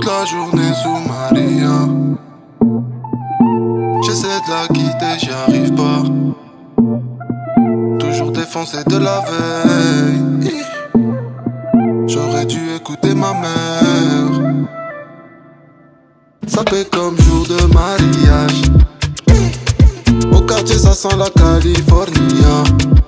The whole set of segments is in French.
la journée sous Maria. J'essaie de la quitter, j'y arrive pas. Toujours défoncé de la veille. J'aurais dû écouter ma mère. Ça fait comme jour de mariage. Au quartier ça sent la California.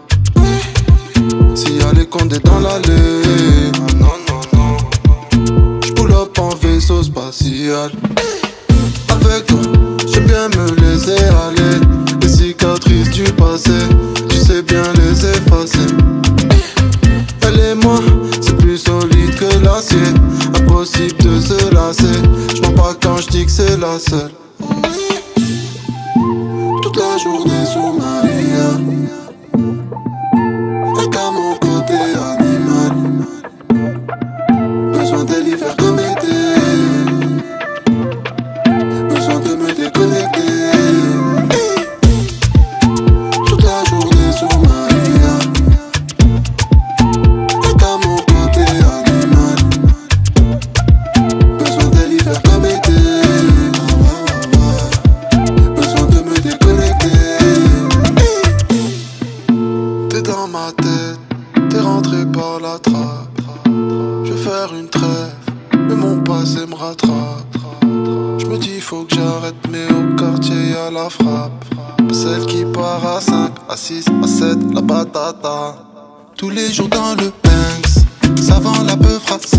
S'il y a les condés dans l'allée, ah non non non, j'pull up en vaisseau spatial. Avec toi, j'aime bien me laisser aller. Les cicatrices du passé, tu sais bien les effacer. Elle et moi, c'est plus solide que l'acier. Impossible de se lasser. J'mens pas quand j'dis que c'est la seule. Toute la journée sous Maria. Et qu'à mon côté animal. Besoin de l'hiver comme été. Besoin de me déconnecter. Toute la journée sous Maria. Et qu'à mon côté animal. Besoin de l'hiver comme été. Besoin de me déconnecter. T'es dans ma tête, t'es rentré par la trappe. Je vais faire une trêve, mais mon passé me rattrape. Je me dis faut que j'arrête, mais au quartier y'a la frappe. Celle qui part à 5, à 6, à 7, la patata. Tous les jours dans le Banks, ça vend la peu frappe.